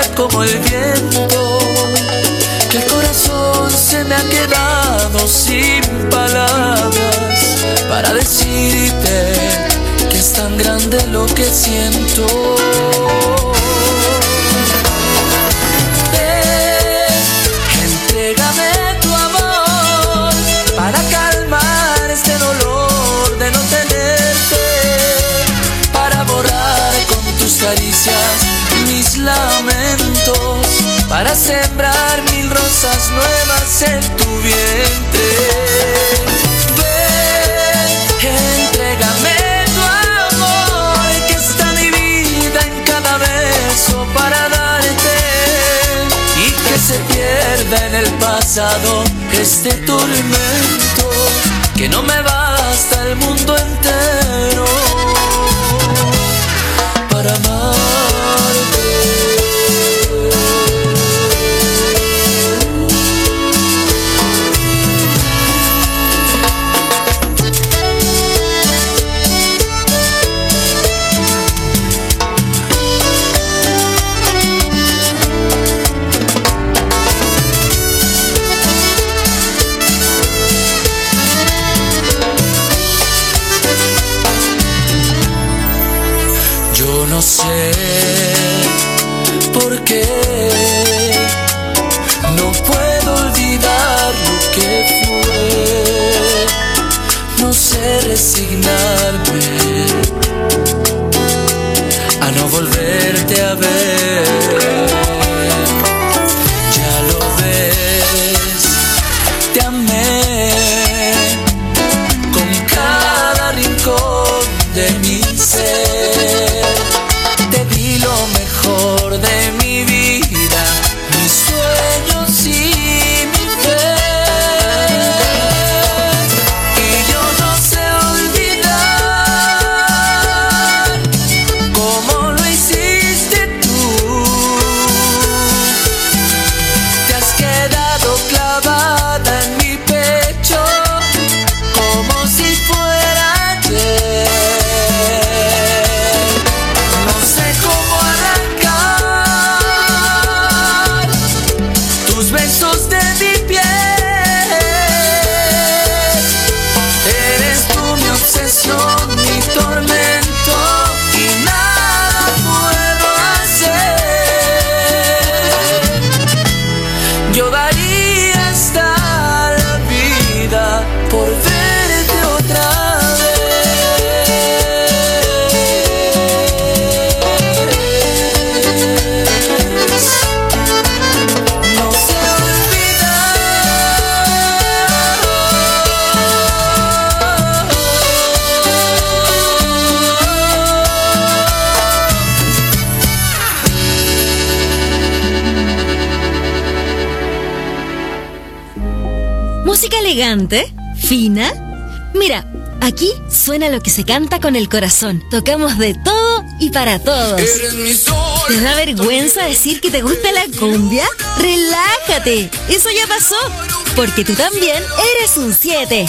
como el viento, que el corazón se me ha quedado sin palabras para decirte que es tan grande lo que siento. Entrégame tu amor para calmar este dolor de no tenerte, para borrar con tus caricias mis lamentos, para sembrar 1000 rosas nuevas en tu vientre. Ven, entrégame tu amor, que está mi vida en cada beso para darte, y que se pierda en el pasado este tormento, que no me basta el mundo entero para amarte. No sé por qué no puedo olvidar lo que fue. No sé resignarme a no volverte a ver. Ya lo ves, te amé con cada rincón de mi ser. Lo mejor de mi vida, mis sueños y mi fe, y yo no sé olvidar como lo hiciste tú. Te has quedado clavada en mi pecho como si fuera ayer. Besos de mi piel, eres tú mi obsesión, mi tormento, y nada puedo hacer. Yo daría hasta la vida por verte otra música elegante, fina. Mira, aquí suena lo que se canta con el corazón. Tocamos de todo y para todos. ¿Te da vergüenza decir que te gusta la cumbia? ¡Relájate! Eso ya pasó, porque tú también eres un 7.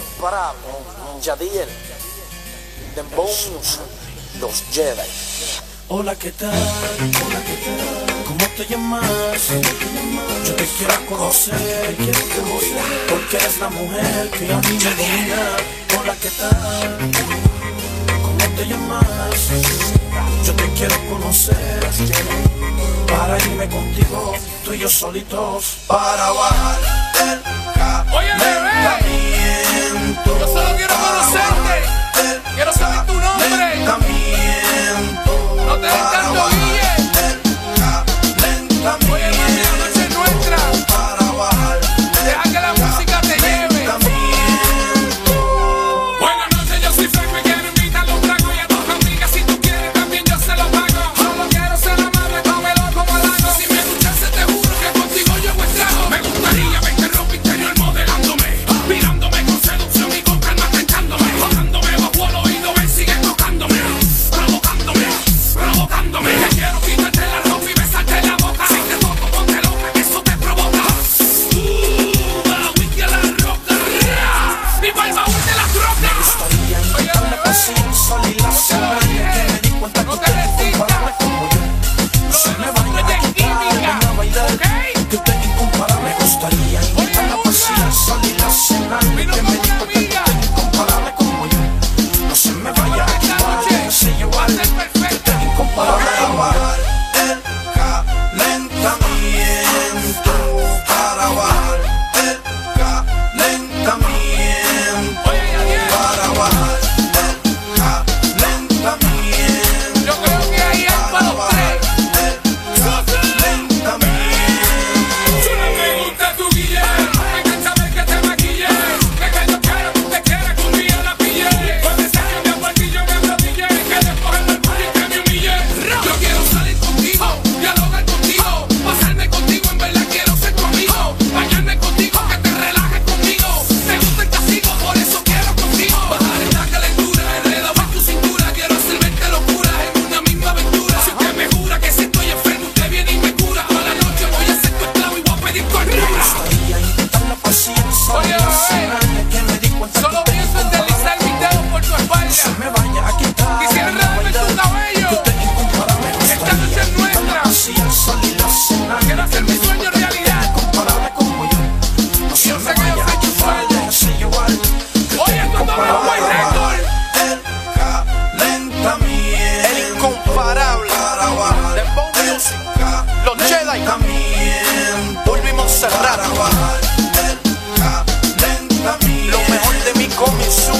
incomparable, Yadiel, Dembow Music, Los Jedi. Hola, ¿qué tal? Hola, ¿qué tal? ¿Cómo te llamas? Yo te quiero conocer, porque eres la mujer que a mí me domina. Hola, ¿qué tal? ¿Cómo te llamas? Yo te quiero conocer, para irme contigo, tú y yo solitos, para bajar el calentamiento. Yo solo quiero conocerte, quiero saber tu nombre. No te des tanto guille. Oye, mami, la noche es nuestra. Deja que la música te lleve. Buenas noches, yo soy Franco y quiero invitar los tragos y a tus amigas. Si tú quieres también yo se los pago. Solo quiero ser amable, cómelo como lago. Si me escuchaste te juro que contigo yo estrago. Me gustaría verte ropa interior modelándome, mirándome con seducción y con calma tentándome, tocándome bajo el oído, me sigue tocándome, provocándome. Te quiero quitarte la ropa y besarte la boca. Si te toco ponte loca, que eso te provoca. La wiki a la roca y va el baúl de las rocas. Oye, bebé, que me di cuenta no te resistas. Se me baila de química, ¿ok? que usted es incomparable. Me gustaría invitarla a pasear, salir a cenar, que me di cuenta que usted es incomparable como yo. No se me vaya a quitar, déjese llevar, que usted es incomparable. Para bajar el calentamiento, para bajar el calentamiento, para bajar el calentamiento. Yo creo que ahí es para los tres. Me gusta tu guille, me encanta ver que te maquille, que yo quiero, te quiera que un día la pille. Cuando se cambia por ti yo me arrodillé, que después el mercurio y que me humille. Yo quiero salir contigo, dialogar contigo, pasarme contigo, en verdad quiero ser tu amigo, bañarme contigo, que te relajes conmigo. Me gusta el castigo, por eso quiero contigo. Bajar esta calentura, enredado en tu cintura, quiero hacer 20 locuras en una misma aventura. Si usted me jura que si estoy enfermo usted viene y me cura, toda la noche voy a ser tu esclavo y voy a pedir tu ayuda. Oye, bebé, solo pienso en deslizar mis dedos por tu espalda. Quisiera enredarme en tu cabello. Esta noche es nuestra. Quiero hacer mi sueño realidad. Yo sé que yo soy tu sueño. Oye, esto es doble récord. El incomparable, Dembow Music, Los Jedi, volvimos a cerrar. Lo mejor de mi coming soon.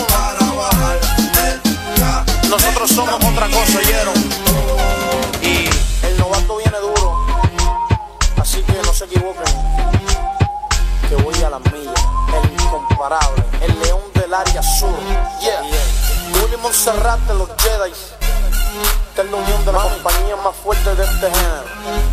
Nosotros somos otra cosa, ¿oyeron? Y el novato viene duro, así que no se equivoquen, que voy a las millas. El incomparable, el león del área sur. Yeah, Willy Montserrat de Los Jedi. Esta es la unión de la compañía más fuerte de este género.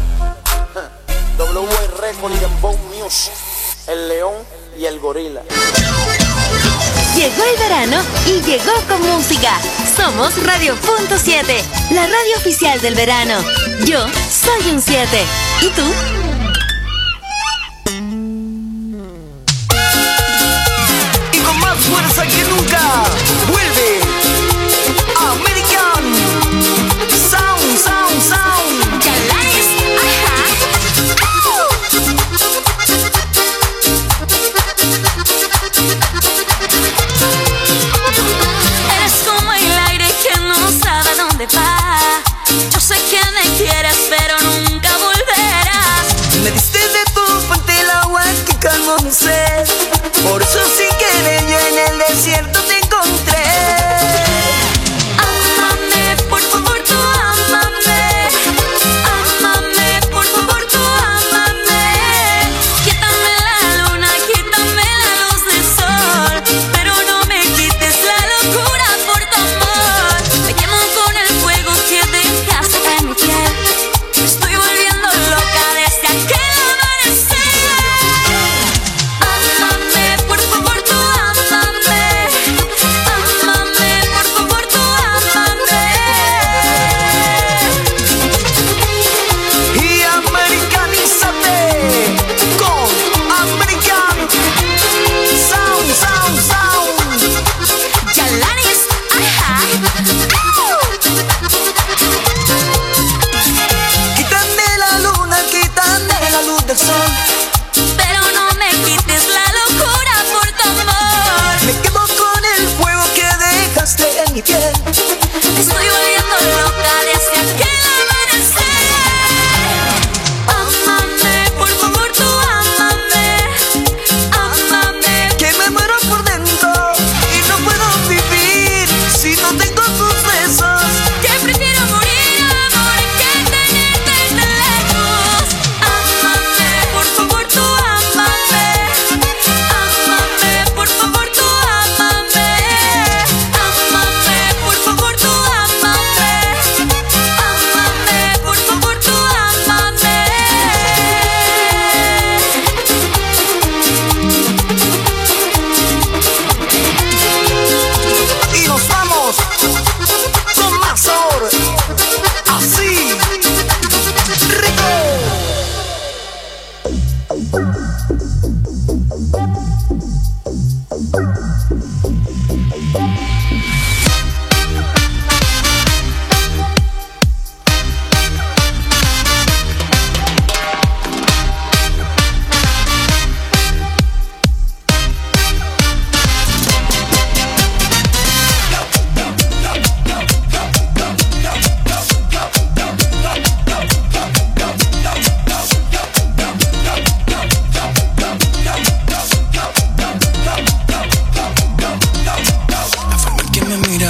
W Record y Dembow Music, el león y el gorila. Llegó el verano y llegó con música. Somos Radio.7, la radio oficial del verano. Yo soy un 7. ¿Y tú? Y con más fuerza que nunca, vuelve American Sound, Sound, Sound. Chalanes, ajá. Eres como el aire que no sabe a dónde va. Yo sé que me quieres, pero nunca volverás. Me diste de tu fuente el agua que calmó mi sed. Por eso sin querer yo en el desierto te encontré.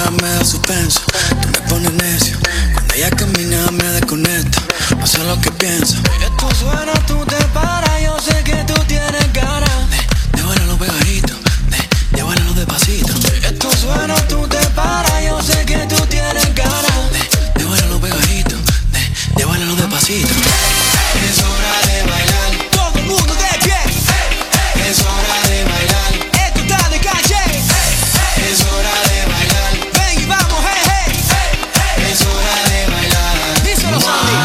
caminar me da suspenso, tú me pones necio. Cuando ella camina me desconecta, no sé lo que pienso. Esto suena, tú te paras, yo sé que tú tienes ganas de bailarlo pegadito, de bailarlo despacito. Esto suena, tú te paras, yo sé que tú tienes ganas de bailarlo pegadito, de bailarlo despacito. Es hora de bailar, todo el mundo de pie. Es hora de bailar, esto está de calle. Es hora de bailar, ven y vamos, hey, hey. Es hora de bailar. Díselo, Sandy.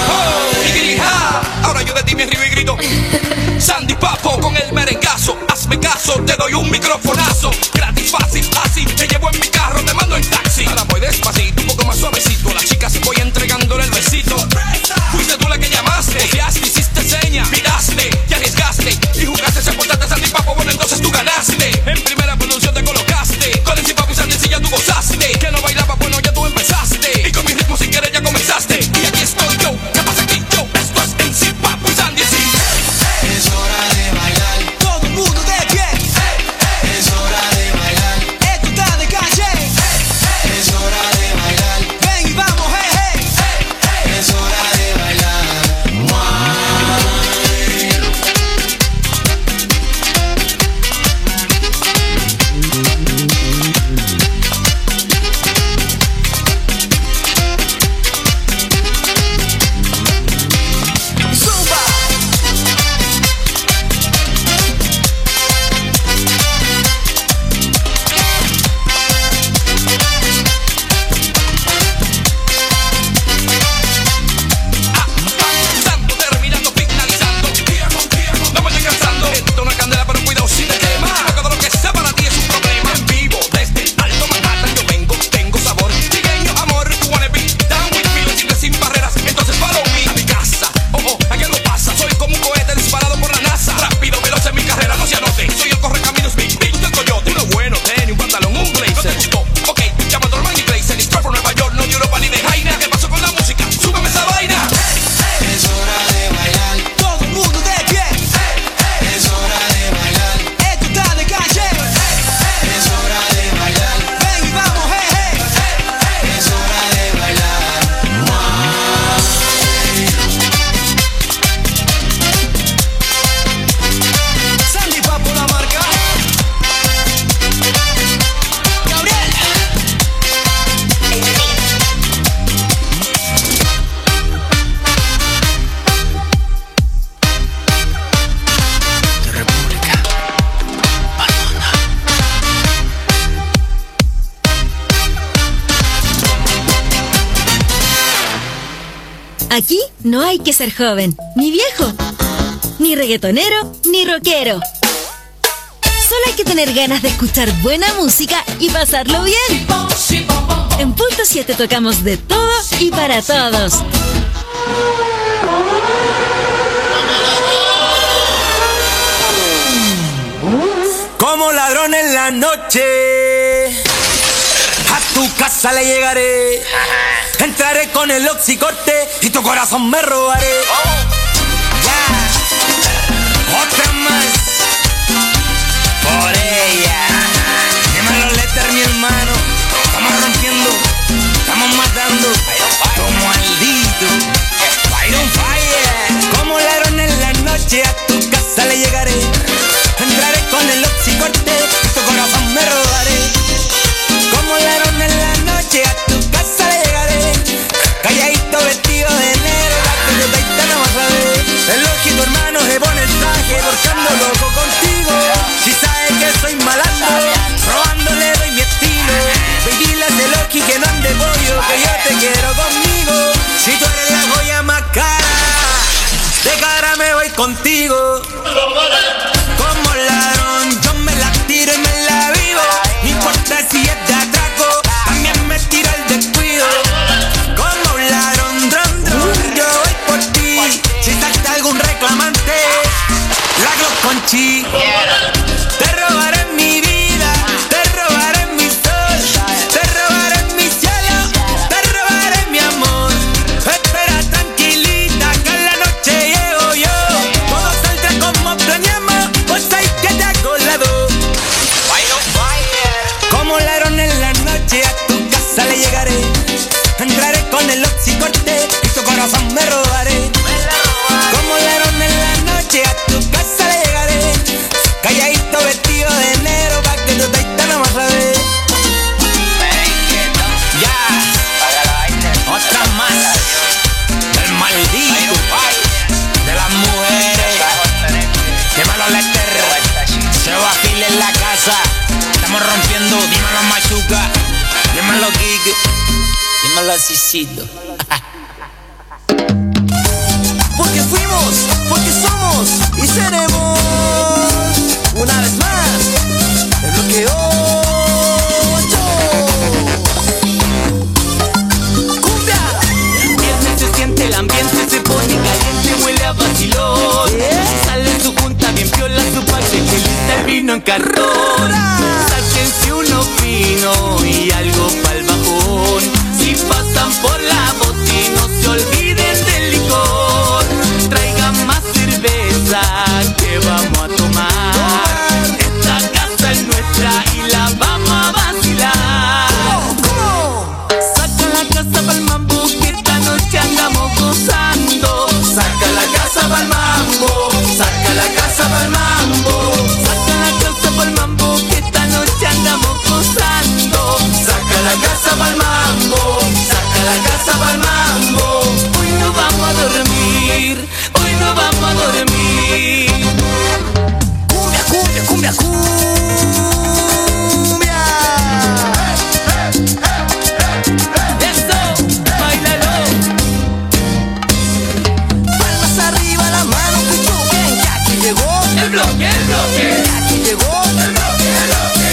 Ahora yo de ti me río y grito. Sandy Papo con el merengazo. Hazme caso, te doy un microfonazo. Gratis, fácil, así. Te llevo en mi carro, te mando en taxi. Ahora voy despacito, un poco más suavecito. A las chicas voy entregándole el besito. Fuiste tú la que llamaste, confiaste, hiciste seña, miraste, te arriesgaste y jugaste, se portaste Sandy Papo, bueno entonces tú ganaste. En primera producción te colocaste, con el Papo y Sandy si ya tú gozaste. Que no bailaba, bueno ya tú empezaste, y con mi ritmo sin querer ya comenzaste. Y aquí estoy yo, ¿qué pasa aquí yo? Esto es MC Papo y Sandy sí. Es hora de bailar, todo el mundo de pie. Es hora de bailar, esto está de calle. Es hora de bailar, ven y vamos, hey, hey. Es hora de bailar, Avanzando, terminando, finalizando. No me estoy cansando. Esto es una candela, pero cuidado si te quema. Porque todo lo que sea para ti es un problema. En vivo, desde el Alto Manhattan yo vengo, tengo sabor. Trigueño, amor, you wanna be down with me. Lo simple sin barreras, entonces follow me. A mi casa, oh, aquí algo pasa. Soy como un cohete disparado por la NASA. Rápido, veloz en mi carrera, no se anote. Soy el correcaminos, big del coyote. Uno bueno, tenis, un pantalón, un blazer. ¿No te gustó? Ok, llama a tu hermano y blazer. Y por Nueva York, no de Europa ni de Jaina. ¿Qué pasó con la música? Súbeme esa vaina. es hora de bailar, todo el mundo de pie. Es hora de bailar, esto está de calle. Es hora de bailar, ven y vamos, hey, hey. Es hora de bailar, Sandy Papo la marca. Gabriel. De República. Aquí no hay que ser joven, ni viejo, ni reggaetonero, ni rockero. Solo hay que tener ganas de escuchar buena música y pasarlo bien. En Punto 7 tocamos de todo y para todos. Como ladrón en la noche, a tu casa le llegaré. Entraré con el oxicorte y tu corazón me robaré. Ya, otra más por ella. Dímelo, Letter, mi hermano. Estamos rompiendo, estamos matando como maldito. Fire on fire. Como ladrón en la noche, a tu casa le llegaré. Entraré con el oxicorte y tu corazón me robaré. Como ladrón en la noche, a tu casa le llegaré. Calladito, vestido de negro, la pelotita no vas a ver. El ojito hermano se pone el traje, porque ando loco contigo. Si sabes que soy malandro, clasicito. Porque fuimos, porque somos y seremos. Una vez más, el bloque 8. ¡Cumbia! Viernes se siente el ambiente, se pone caliente, huele a vacilón. Sale su junta bien piola, su paquete, lista el vino en cartón. Sáquense uno fino y algo pa'l bajón. Si pasan por la botina, no se olviden del licor. Traigan más cerveza que vamos a tomar. Esta casa es nuestra y la vamos a vacilar. Saca la casa pa'l mambo, que esta noche andamos gozando. Saca la casa pa'l mambo, saca la casa pa'l mambo. Saca la casa pa'l mambo, que esta noche andamos gozando. Saca la casa pa'l mambo, saca la casa pa'l mambo. Hoy no vamos a dormir, hoy no vamos a dormir. Cumbia, cumbia, cumbia, cumbia. Eso, bailalo. Palmas arriba, la mano que choquen. Ya aquí llegó El bloque, el bloque. ya aquí llegó El bloque, el bloque.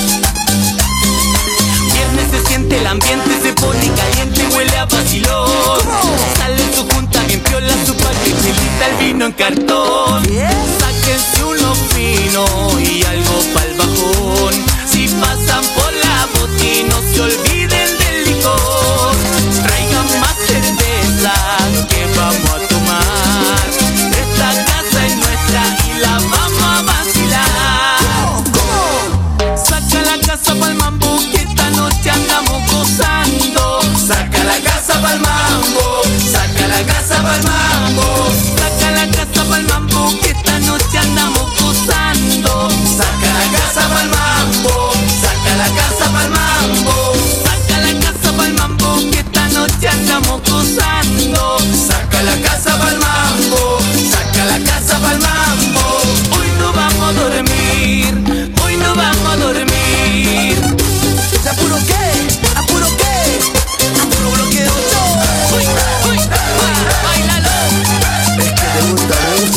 Viernes se siente el ambiente, se pone caliente, huele a vacilón. Sale su junta bien piola, su paquete, lista el vino en cartón. Sáquense uno fino y algo pa'l bajón. Si pasan por la botina, no se olviden del licor. Traigan más cerveza que vamos a tomar. Esta casa es nuestra y la vamos a vacilar. Saca la casa pa'l mambo, que esta noche andamos gozando. Saca la casa pa'l mambo, saca la casa pa'l mambo. Saca la casa pa'l mambo, que esta noche andamos gozando. Saca la casa pa'l mambo, saca la casa pa'l mambo. Saca la casa pa'l mambo, que esta noche andamos gozando. Saca la casa pa'l mambo, saca la casa pa'l mambo. Hoy no vamos a dormir, hoy no vamos a dormir. ¿Apuro qué? ¿Apuro qué? Apuro bloque 8. Uy, uy, bailalo. Es que te gusta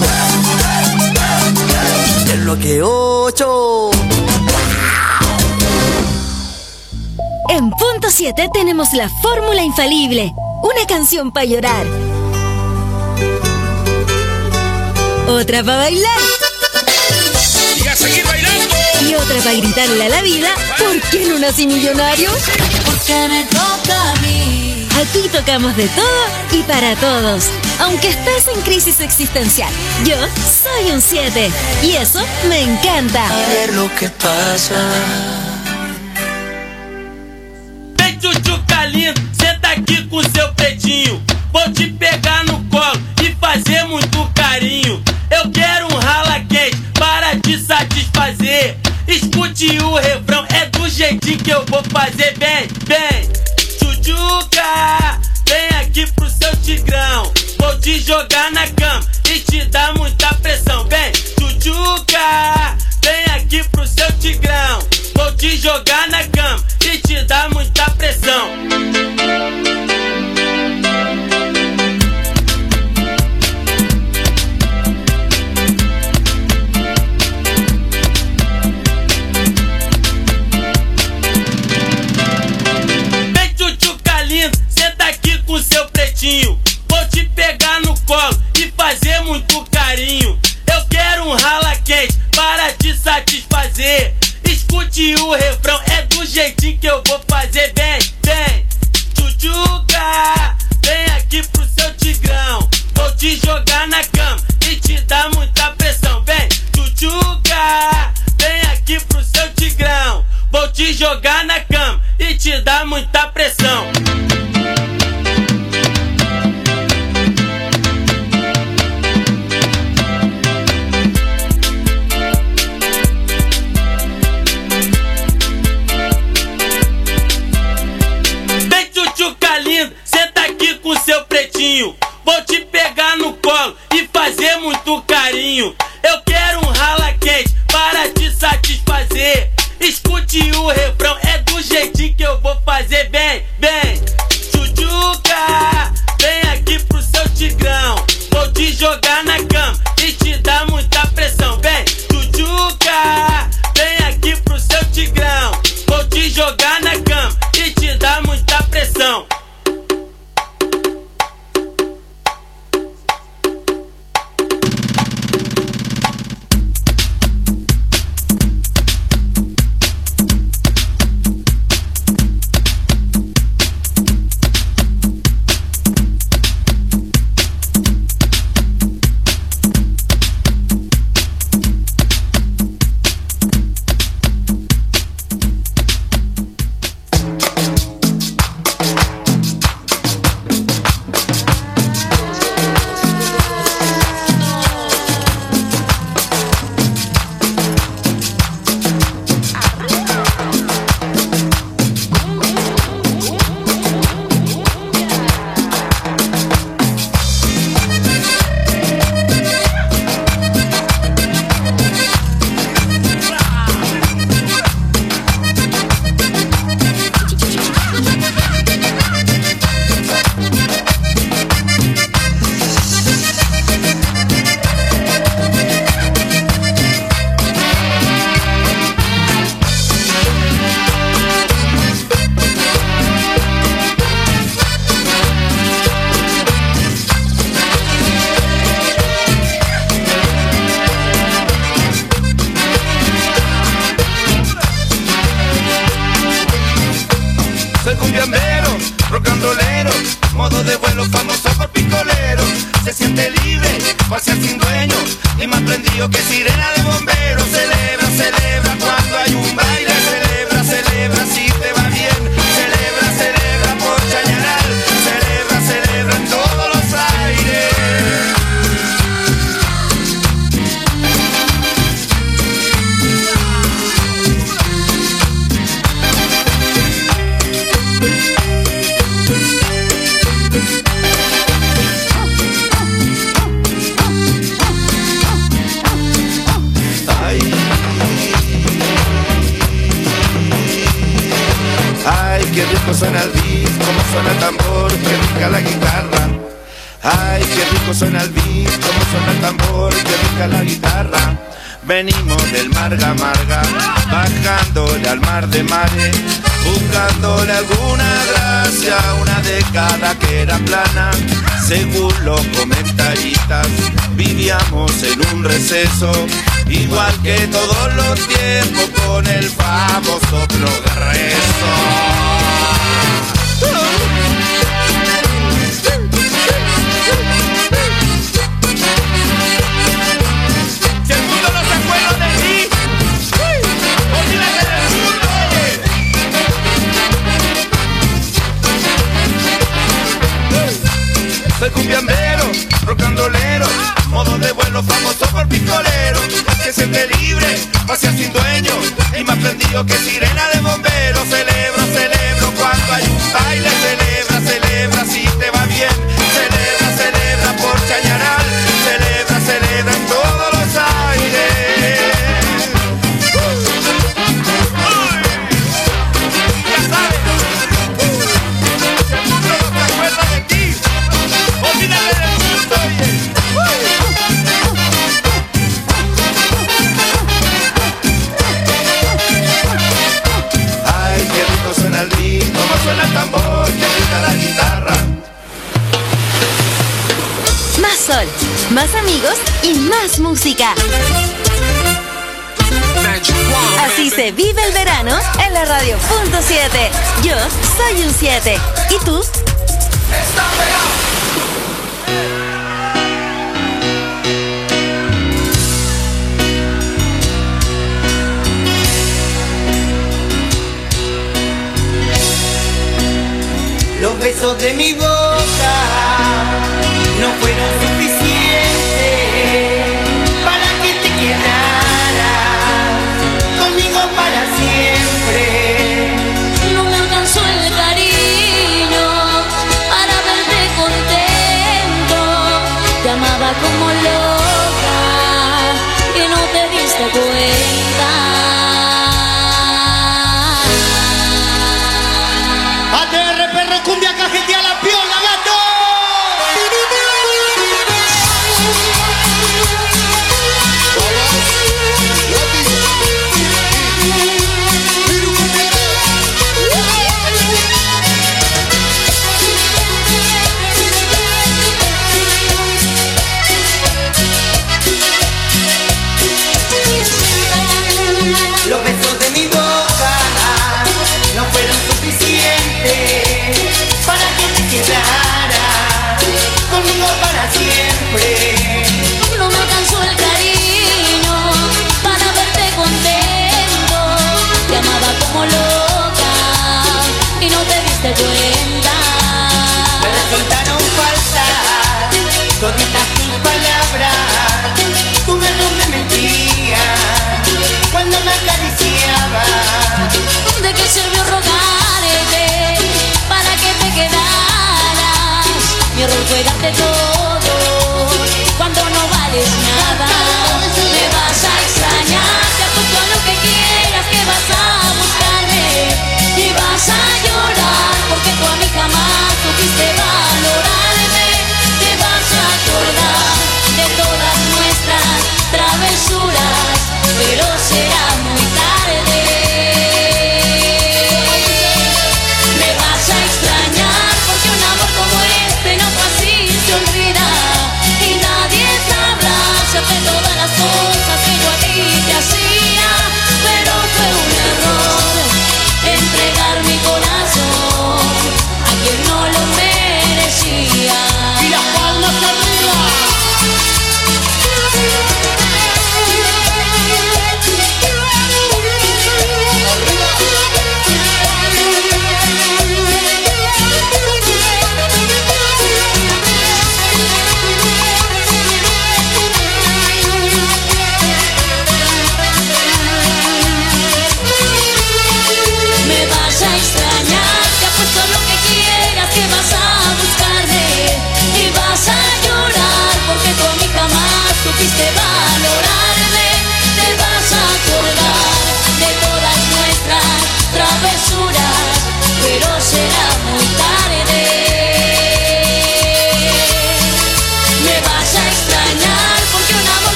mucho. El bloque 8. En punto 7 tenemos la fórmula infalible. Una canción para llorar. Otra para bailar. Y a seguir bailando. Y otra para gritarle a la vida, ¿por qué no nací millonario? Porque me toca a mí. Aquí tocamos de todo y para todos. Aunque estés en crisis existencial, yo soy un 7. Y eso me encanta. A ver lo que pasa. Vem, tchutchuca lindo, senta aqui com seu pretinho. Vou te pegar no colo e fazer muito carinho. Eu quero um rala quente para te satisfazer. Escute o refrão, é do jeitinho que eu vou fazer. Vem, vem, tchutchuca, vem aqui pro seu tigrão. Vou te jogar na cama e te dar muita pressão. Vem, tchutchuca, vem aqui pro seu tigrão. Vou te jogar na cama e te dar muita pressão. Vem, tchutchuca lindo, senta aqui com seu pretinho. Vou te pegar no colo e fazer muito carinho. Eu quero um rala quente para te satisfazer. Escute o refrão, é do jeitinho que eu vou fazer. Vem, vem, tchutchuca, vem aqui pro seu tigrão. Vou te jogar na cama e te dar muita pressão. Vem, tchutchuca, vem aqui pro seu tigrão. Vou te jogar na cama e te dar muita pressão. Senta aqui com seu pretinho. Vou te pegar no colo e fazer muito carinho. Eu quero um rala quente para te satisfazer. Escute o refrão, é do jeitinho que eu vou fazer. Vem, vem, jogar na cama e te dar muita pressão. Venimos del Marga Marga, bajándole al mar de mares, buscándole alguna gracia, una década que era plana. Según los comentaristas, vivíamos en un receso, igual que todos los tiempos, con el famoso progreso. Soy cumbiambero, rocandolero, modo de vuelo famoso por picolero. Que se siente libre, vacía sin dueño, y más prendido que sirena de bombero. Celebro, celebro cuando hay un baile. Celebra, celebra si te va bien. Celebra, celebra por Chañaral. Celebra, celebra en todos los aires. Ya sabes, si el mundo no se acuerda de ti, olvídate del mundo, ay, qué rico suena el beat, cómo suena el tambor, qué rica la guitarra. Más sol, más amigos y más música. Así se vive el verano en la radio punto 7. Yo soy un 7. ¿Y tú? Está pegado. Los besos de mi boca no fueron suficientes para que te quedaras conmigo para siempre. No me alcanzó el cariño para verte contento. Te amaba como loca y no te diste cuenta. ATR perro cumbia cajetea la piola, gato.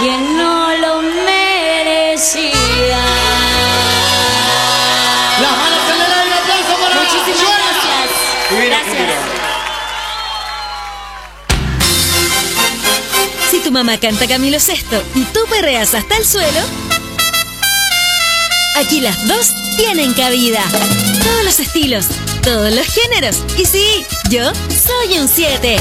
quien no lo merecía. Las manos en el aire, aplauso para Muchísimas gracias. Gracias. Si tu mamá canta Camilo Sesto y tú perreas hasta el suelo, aquí las dos tienen cabida. Todos los estilos, todos los géneros. Y sí, yo soy un 7.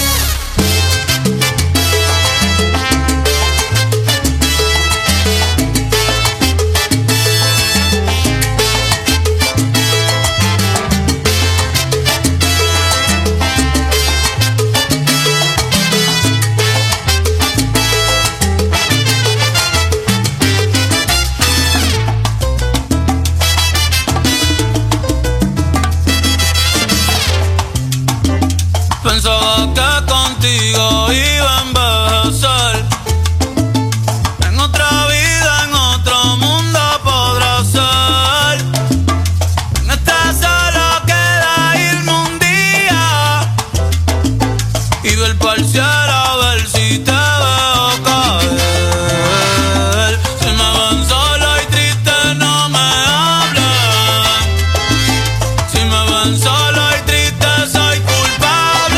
Pensaba que contigo iba a envejecer. En otra vida, en otro mundo podrá ser. En esta solo queda irme un día y ver pa'l cielo a ver si te veo caer. Si me ven solo y triste no me hablen. Si me ven solo y triste soy culpable.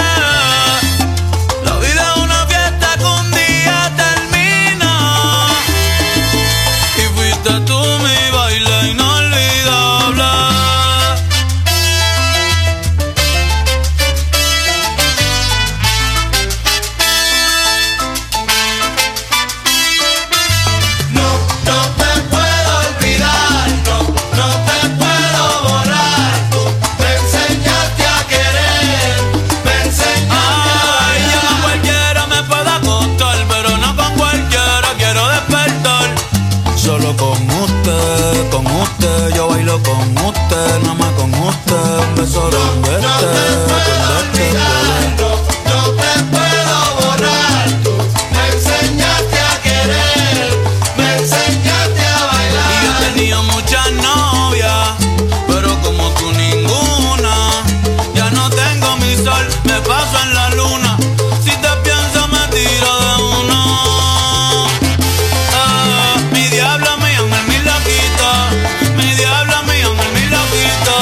La vida es una fiesta que un día termina y fuiste tú mi baile inolvidable. No te puedo olvidar, no te puedo borrar. Tú me enseñaste a querer, me enseñaste a Ay, yo con cualquiera me puedo acostar, pero no con cualquiera quiero despertar. Solo con usted, yo bailo con usted, nada más con usted, un beso donde No te puedo olvidar, no te puedo borrar. Tú me enseñaste a querer, me enseñaste a Y yo he bailar. tenido muchas novias, pero como tú ninguna. Ya no tengo mi sol, me paso en la luna. Si te pienso me tiro de uno. Mi diablo, mi ángel, mi loquito. Mi diablo, mi ángel, mi loquito.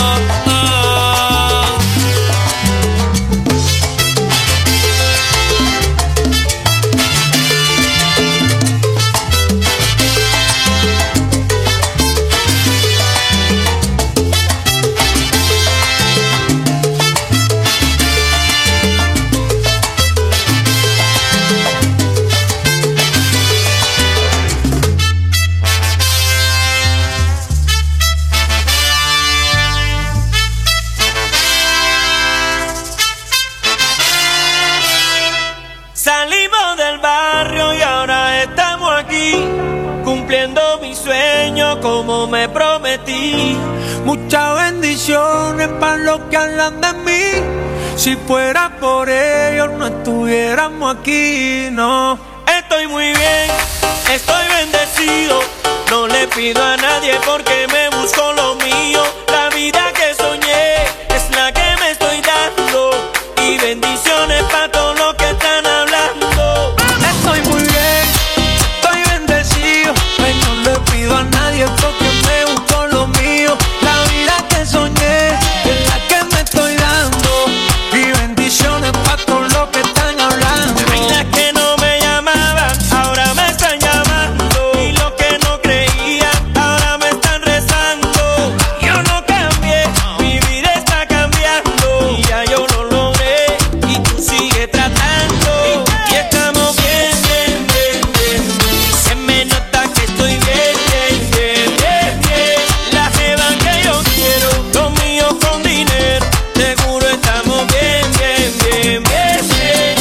Salimos del barrio y ahora estamos aquí, cumpliendo mi sueño como me prometí. Muchas bendiciones para los que hablan de mí. Si fuera por ellos no estuviéramos aquí, no. Estoy muy bien, estoy bendecido. No le pido a nadie porque me busco lo mío. La vida que soñé es la que me estoy dando. Y bendiciones para todos los que están hablando. Estoy muy bien, estoy bendecido. Ay, no le pido a nadie porque me busco lo mío. La vida que soñé es la que me estoy dando. Y bendiciones para todos los que están hablando. Ay, las que no me llamaban, ahora me están llamando. Y los que no creían, ahora me están rezando. Yo no cambié, mi vida está cambiando. Y ya yo lo logré y tú sigues tratando. Y estamos bien, bien, bien, bien. Y se me nota que estoy bien, bien, bien, bien, bien. La jeva que yo quiero, lo mío con dinero. Seguro estamos bien, bien, bien, bien, bien.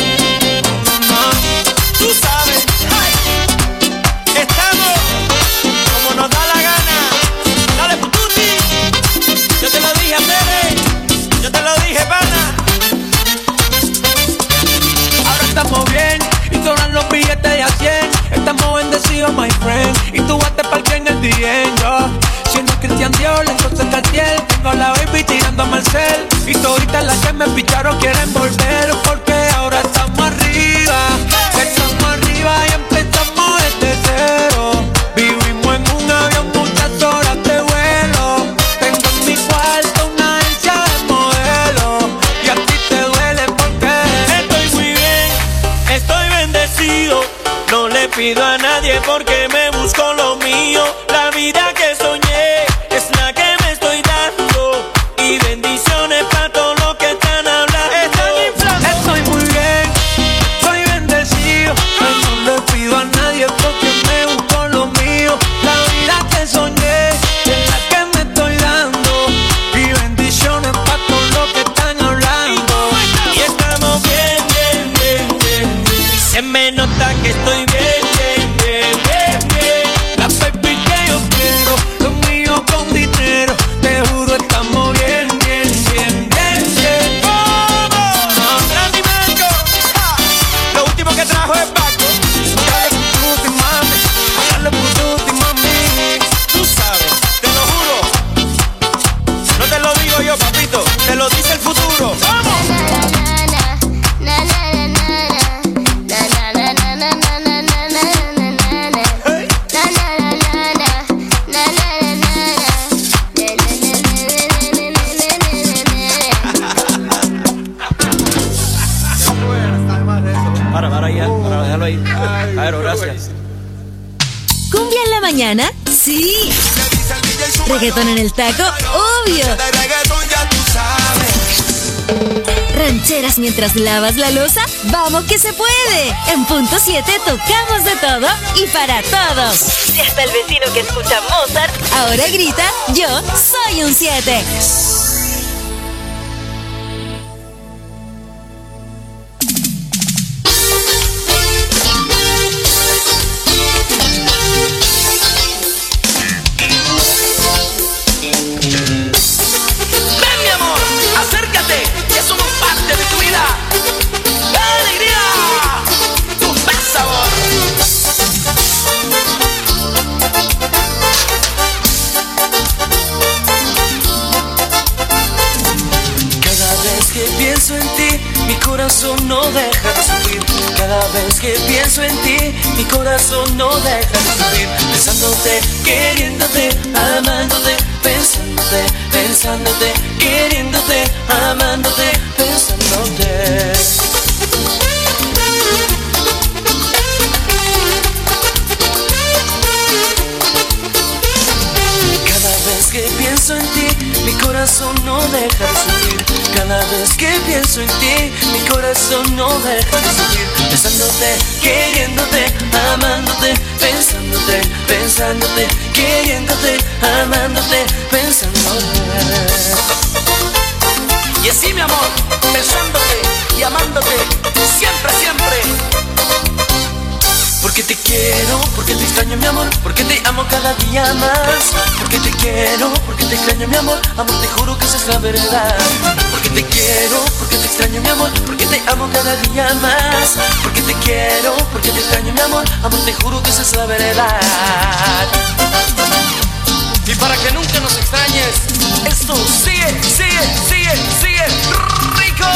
Tú sabes, estamos como nos da la gana. Dale, pututi. Yo te lo dije, Pere. Yo te lo dije, pana. Ahora estamos bien y sobran los billetes de a 100. Estamos bendecidos, my friend. Y tú vas a parque en el DM, yo. Siendo Cristian Dior, entonces Cartier. Tengo la baby tirando a Marcel. Y toditas las que me picharon quieren volver. Porque ahora estamos arriba. Estamos arriba y empezamos pido a nadie porque me busco lo mío. La vida que soñé es la que me estoy dando. Y bendiciones para todo lo que están hablando. Estoy muy bien, soy bendecido. No le pido a nadie porque me busco lo mío. La vida que soñé es la que me estoy dando. Y bendiciones para todo lo que están hablando. Y estamos bien, bien, bien, bien, bien. Y se me nota que estoy bien, bien, bien, bien, bien. La baby que yo quiero, lo mío con dinero. Te juro estamos bien, bien, bien, bien, bien. ¡Vamos! ¡Randy Mango! Lo último que trajo es Paco. Dale pututi, mami. Dale pututi, mami. Tú sabes, te lo juro. No te lo digo yo, papito. Te lo dice el futuro. ¡Vamos! Para dejarlo ahí. Claro, gracias. ¿Cumbia en la mañana? Sí. ¿Reggaetón en el taco? Obvio. ¿Rancheras mientras lavas la loza? ¡Vamos que se puede! En punto 7 tocamos de todo y para todos. Si hasta el vecino que escucha Mozart ahora grita, yo soy un 7. Ven, mi amor, acércate, ya somos parte de tu vida. ¡Alegría! ¡Tu buen sabor! Cada vez que pienso en ti, mi corazón no deja de sufrir. Cada vez que pienso en ti, mi corazón no deja de sufrir. Pensándote, queriéndote, amándote, pensándote, pensándote, queriéndote, amándote, pensándote. Cada vez que pienso en ti, mi corazón no deja de sufrir. Cada vez que pienso en ti, mi corazón no deja de sufrir. Pensándote, queriéndote, amándote, pensándote, pensándote, queriéndote, amándote, pensándote. Y así, mi amor, pensándote y amándote siempre, siempre. Porque te quiero, porque te extraño mi amor, porque te amo cada día más. Porque te quiero, porque te extraño mi amor, amor te juro que esa es la verdad. Porque te quiero, porque te extraño mi amor, porque te amo cada día más. Porque te quiero, porque te extraño mi amor, amor te juro que esa es la verdad. Y para que nunca nos extrañes, esto sigue, sigue, sigue, sigue rico.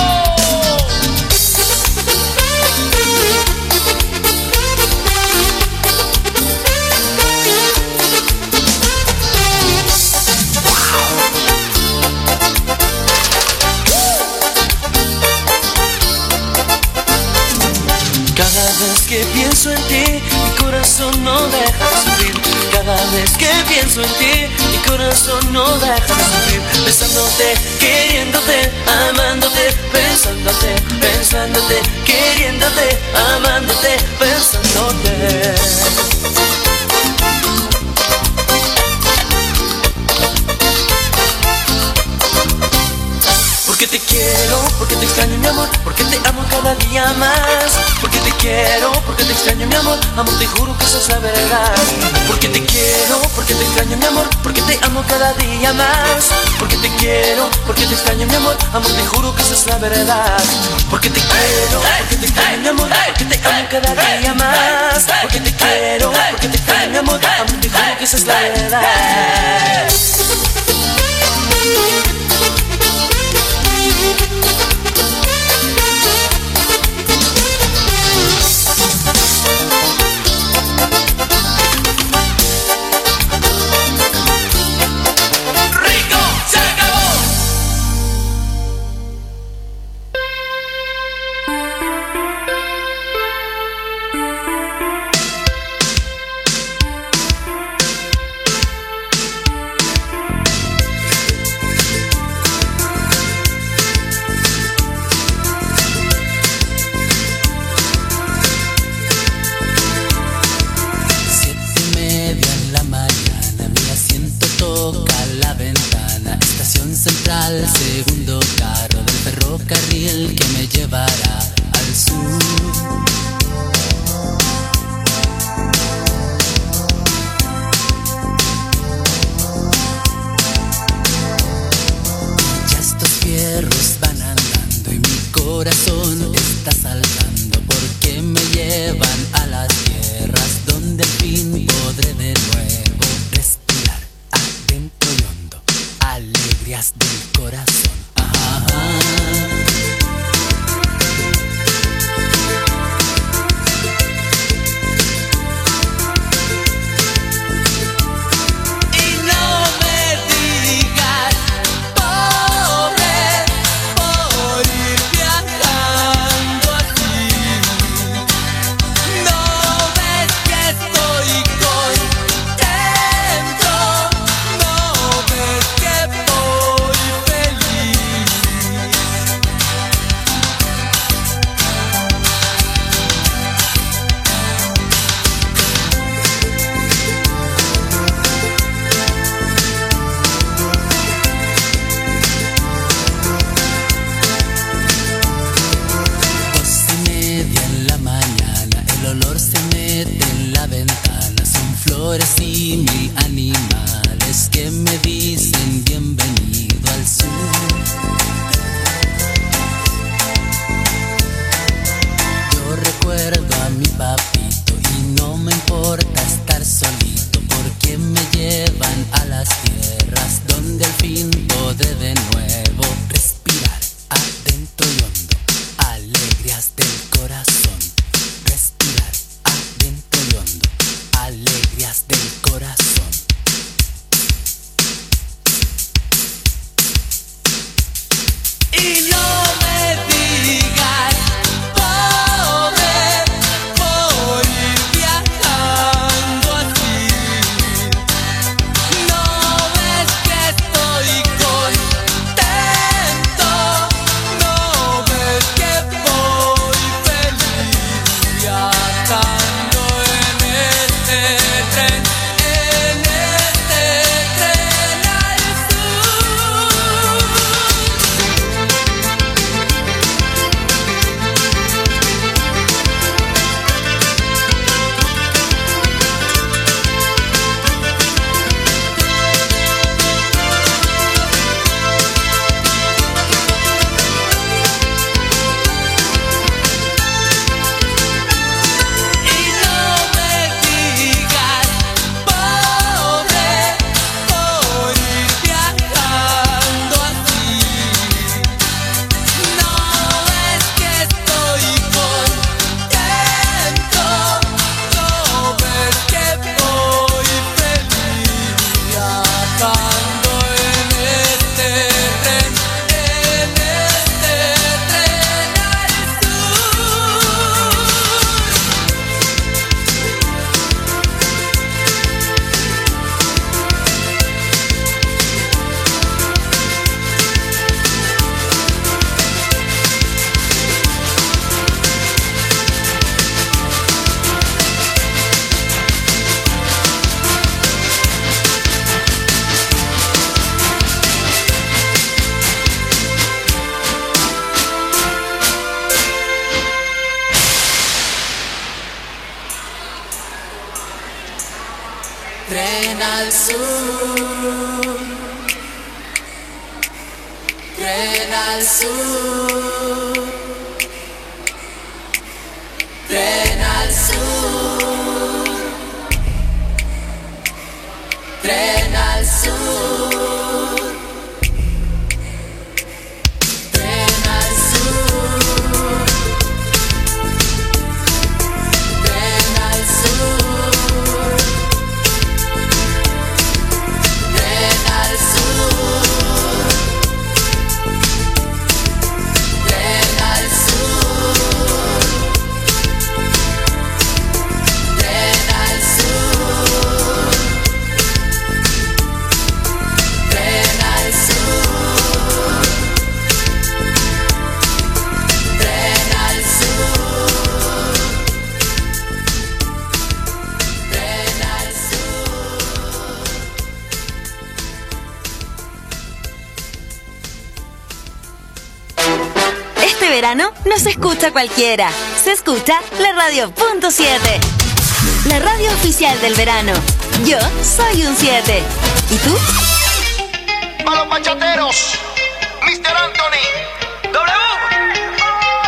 Cada vez que pienso en ti, mi corazón no deja de sufrir. Cada vez que pienso en ti, mi corazón no deja de sufrir. Pensándote, queriéndote, amándote, pensándote, pensándote, queriéndote, amándote, pensándote. Porque te quiero, porque te extraño mi amor, porque te amo cada día más. Porque te quiero, porque te extraño mi amor, amor te juro que esa es la verdad. Porque te quiero, porque te extraño mi amor, porque te amo cada día más. Porque te quiero, porque te extraño mi amor, amor te juro que esa es la verdad. Porque te quiero, porque te extraño mi amor, porque te amo cada día más. Porque te quiero, porque te extraño mi amor, amor te juro que esa es la verdad. corazón está saltando porque me llevan a las tierras donde al fin podré de nuevo respirar adentro y hondo, alegrías del corazón. Y mil animales que me dicen bienvenido al sur. Yo recuerdo a mi papito y no me importa estar solito porque me llevan a las tierras donde al fin podré de nuevo respirar adentro y hondo, alegrías del corazón. Respirar adentro y hondo, alegrías del corazón. Y no me digas pobre por ir viajando así. No ves que estoy contento, no ves que voy feliz viajando en este tren. Tren al sur, tren al sur, tren al sur, tren al sur. Verano no se escucha cualquiera, se escucha la radio.7, la radio oficial del verano. Yo soy un 7. ¿Y tú? A los bachateros, Mr. Anthony, W.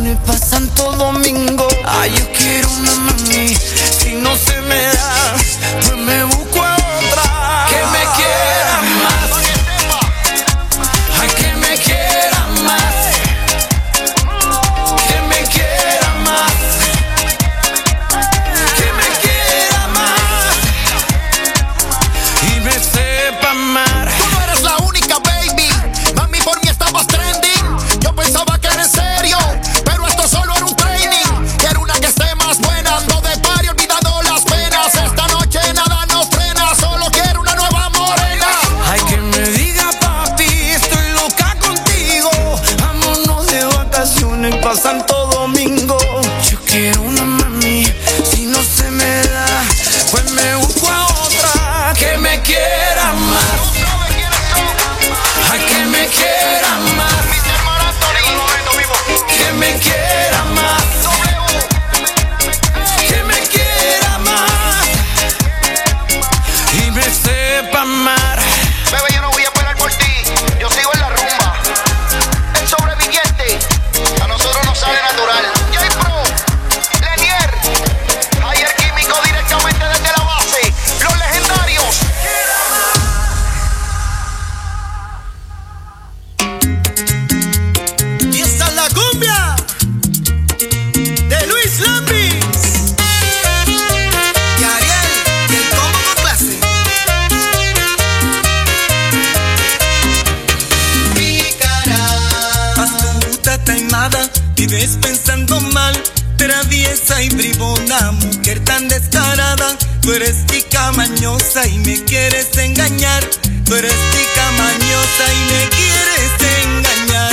vacaciones pa' Santo Domingo. Ay, yo quiero una mami, si no se me da, pues me busco a otra. Que me quiera más. Ay, que me quiera más. Que me quiera más. Que me quiera más. Y me sepa amar. Tú no eres la única, baby. Mami, por mí estabas trending. Yo pensaba que era en serio, pero esto solo era un training. Quiero una que esté más buena, ando de party olvidando las penas. Esta noche nada nos frena, solo quiero una nueva morena. Ay, que me diga papi, estoy loca contigo. Vámonos de vacaciones pa' Santo Domingo. Yo quiero una mami, si no se me da, pues me busco a otra. Que me quiera más. Ay, que me quiera más. Que me quiera más. Que me quiera más. Y me sepa amar. Bebé, yo no voy a esperar por ti. Yo sigo en la rumba. El sobreviviente, a nosotros nos sale natural. J-Pro, Lenier, Javier Químico directamente desde la base. Los legendarios. Y esta es la cumbia de Luis Lambis y Ariel, y el combo con clase. Pícara, astuta, taimada, vives pensando mal, traviesa y bribona, mujer tan descarada. Tú eres tica mañosa y me quieres engañar. Tú eres tica mañosa y me quieres engañar.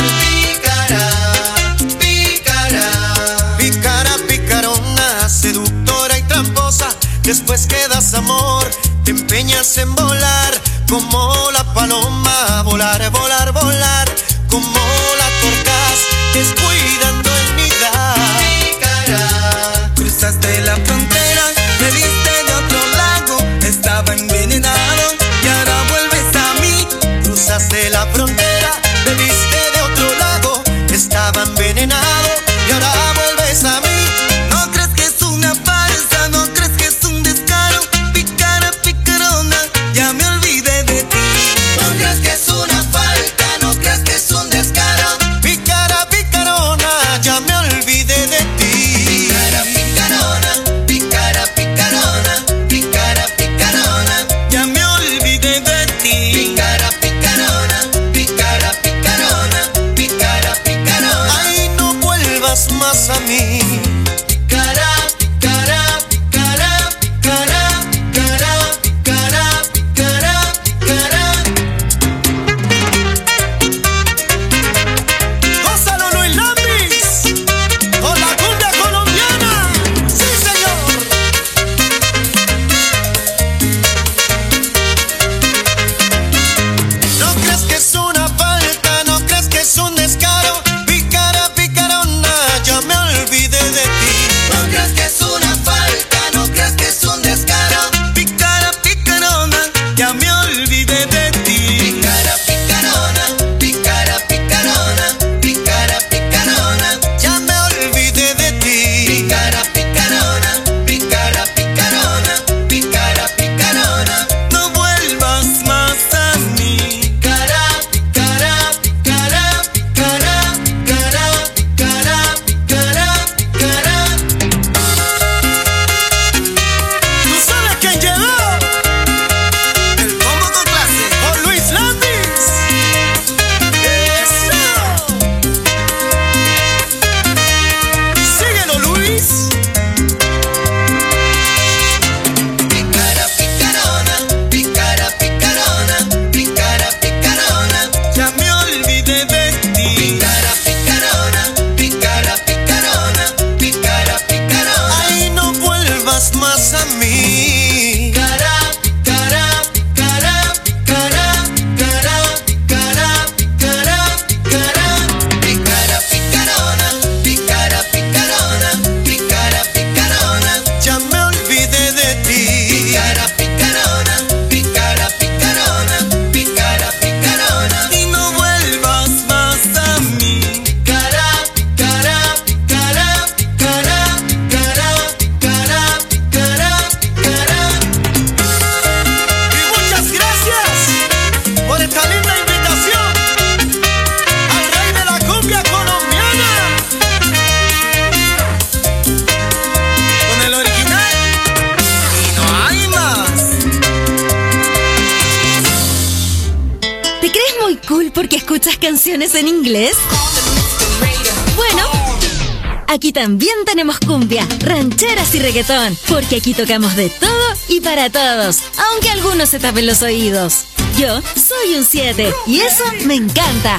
Pícara, pícara, picarona, seductora y tramposa. Después que das amor, te empeñas en volar como la paloma. Volar, volar, volar, como la torcaz, descuidando el nidar. Pícara, cruzaste la frontera, me viste de otro lago, estaba envenenado y ahora vuelves a mí. Cruzaste la frontera, me viste de otro lago, estaba envenenado y ahora vuelves a mí. No crees que es una farsa, no crees que es un descaro. Pícara, picarona, ya me olvidé de ti. No crees que es una falta, no crees que es un descaro. Pícara, picarona, ya me olvidé de ti. Pícara, picarona, pícara, picarona, pícara, picarona, ya me olvidé de ti. Pícara, picarona, pícara, picarona, pícara, picarona. Ay, no vuelvas más a mí. Pícara, pícara, pícara, pícara, pícara, pícara, pícara, pícara. Gózalo, Luis Lambis, con la cumbia colombiana. Sí, señor. No crees que es una falta, no crees que es un descaro. Pícara, picarona, ya me olvidé escuchas canciones en inglés? Bueno, aquí también tenemos cumbia, rancheras y reggaetón, porque aquí tocamos de todo y para todos, aunque algunos se tapen los oídos. Yo soy un 7 y eso me encanta.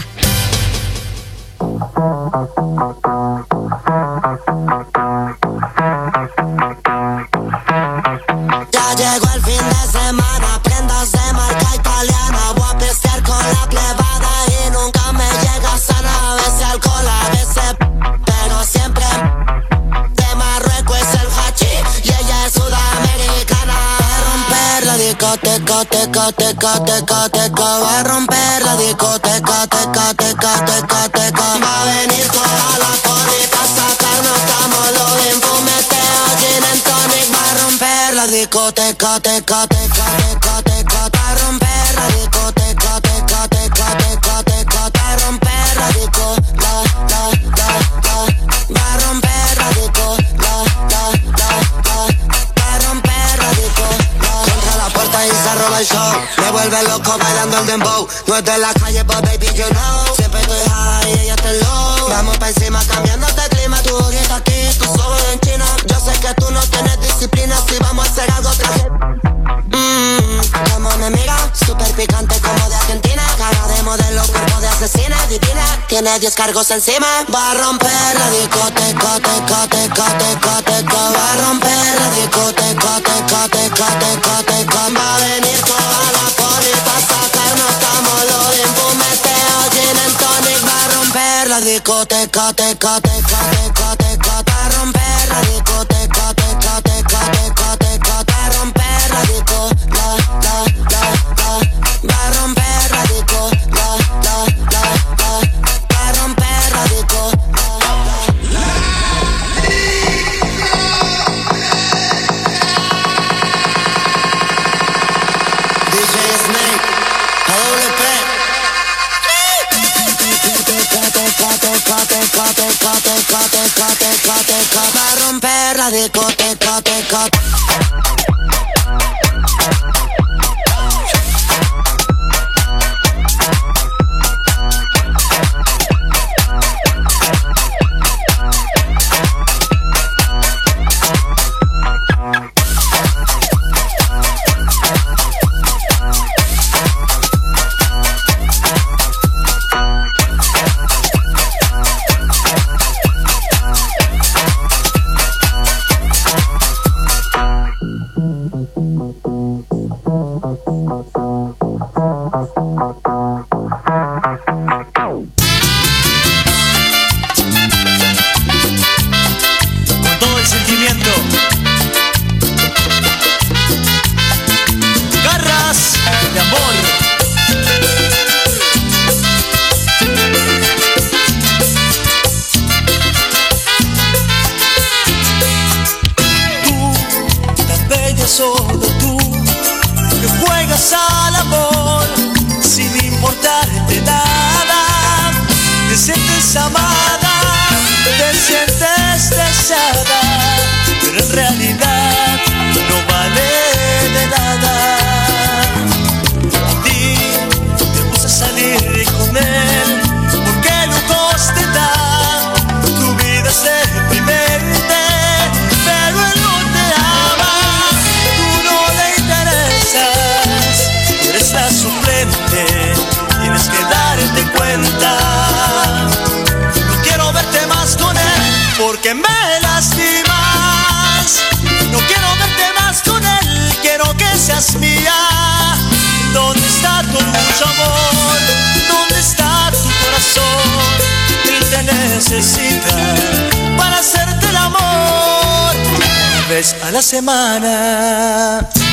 Ya llegó el fin de semana, prendas de marca italiana. Voy a pistear con la plebada y nunca me llega sana. A veces alcohol, a veces, pero siempre de Marruecos es el hachís y ella es sudamericana. Va a romper la discoteca, teca, teca, teca, teca. Va a romper la discoteca, teca, teca, teca, teca. Va a venir toda la porrita a sacarnos, estamos los infumeteos, gin and tonic. Va a romper la discoteca, teca, teca, teca, teca. Va a romper la discoteca, teca, teca, teca, teca. Va a romper la disco, la. Va a romper la disco, la. Va a romper la disco, la. Contra la puerta y se roba el show. Me vuelve loco bailando el dembow. No es de la calle, but baby you know. Siempre estoy high y ella está low. Vamos pa' encima cambiando de clima. Tu ojito aquí, tus ojos en China. Yo sé que tú no tienes disciplina. Si vamos a hacer algo traje. Como me mira, súper picante como de Argentina. Cara de modelo, cuerpo de asesina, divina. Tiene 10 cargos encima. Va a romper la discoteca, teca, teca, teca, teca. Va a romper la discoteca, teca, teca, teca, teca. Va a venir toda la porrita a sacarnos, estamos los infumeteos, gin and tonic. Va a romper la discoteca, teca, teca, teca, teca. Va a romper la discoteca, teca, teca, teca, teca. Va a romper la disco, la. Va a romper la disco, la. Va a romper la disco, DJ Snake, AWP. Va a romper la discoteca, teca. Solo tú, que juegas al amor sin importarte nada. Te sientes amada, te sientes deseada, pero en realidad no vale de nada. A ti te gusta salir con él, porque lujos te da, tu vida es deprimente, pero él no te ama. La suplente, tienes que darte cuenta. No quiero verte más con él porque me lastimas. No quiero verte más con él, quiero que seas mía. ¿Dónde está tu mucho amor? ¿Dónde está tu corazón? Él te necesita para hacerte el amor una vez a la semana.